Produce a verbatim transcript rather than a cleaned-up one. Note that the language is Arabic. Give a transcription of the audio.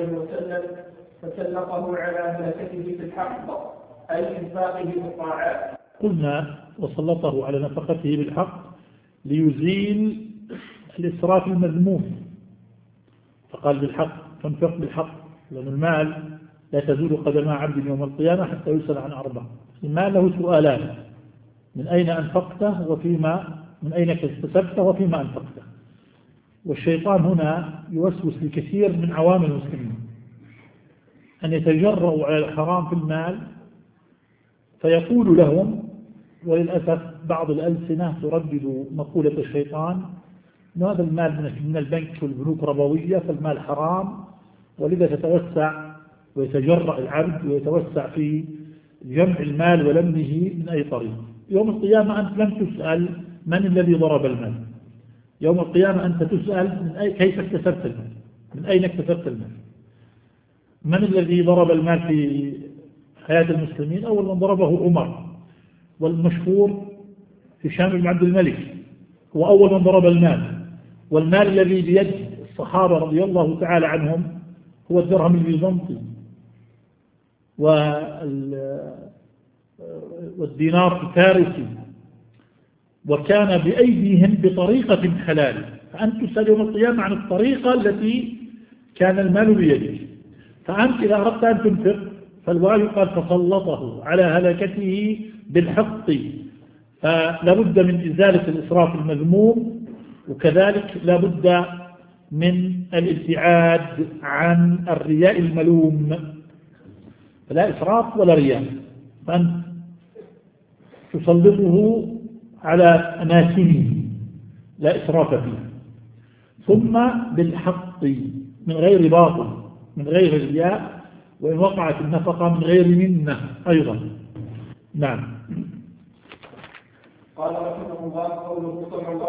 عليه وسلم فسلطه على هلكته في الحق أي إنفاقه بالطاعات. قلنا وسلطه على نفقته بالحق ليزيل الإسراف المذموم، فقال بالحق فانفق بالحق، لأن المال لا تزول قدم عبد يوم القيامة حتى يسأل عن أربع. المال له سؤالان: من أين أنفقته وفيما من أين اكتسبته وفيما أنفقته. والشيطان هنا يوسوس لكثير من عوام المسلمين أن يتجرؤوا على الحرام في المال، فيقول لهم، وللأسف بعض الألسنة تردد مقولة الشيطان أن هذا المال من البنك والبنوك ربوية فالمال حرام، ولذا تتوسع ويتجرأ العبد ويتوسع في جمع المال ولمه من أي طريق. يوم القيامة أنت لم تسأل من الذي ضرب المال، يوم القيامة أنت تسأل من أي كيف اكتسبت المال، من أين اكتسبت المال. من الذي ضرب المال في حياة المسلمين؟ أول من ضربه عمر، والمشهور هشام بن عبد الملك هو أول من ضرب المال. والمال الذي بيد الصحابة رضي الله تعالى عنهم هو الدرهم البيزنطي والدينار الفارسي، وكان بأيديهم بطريقة حلال. فأنت تسأل يوم القيامة عن الطريقة التي كان المال بيدك. فأنت إذا أردت أن تنفق فالواجب قال فسلطه على هلكته بالحق، فلا بد من إزالة الإسراف المذموم، وكذلك لا بد من الابتعاد عن الرياء الملوم، فلا إسراف ولا رياء، فأنت تسلطه على أماكنه لا إسراف فيه. ثم بالحق من غير باطل، من غير رياء، وإن وقعت النفقة من غير منة أيضا. نعم. قال رحمه الله قوله صلى الله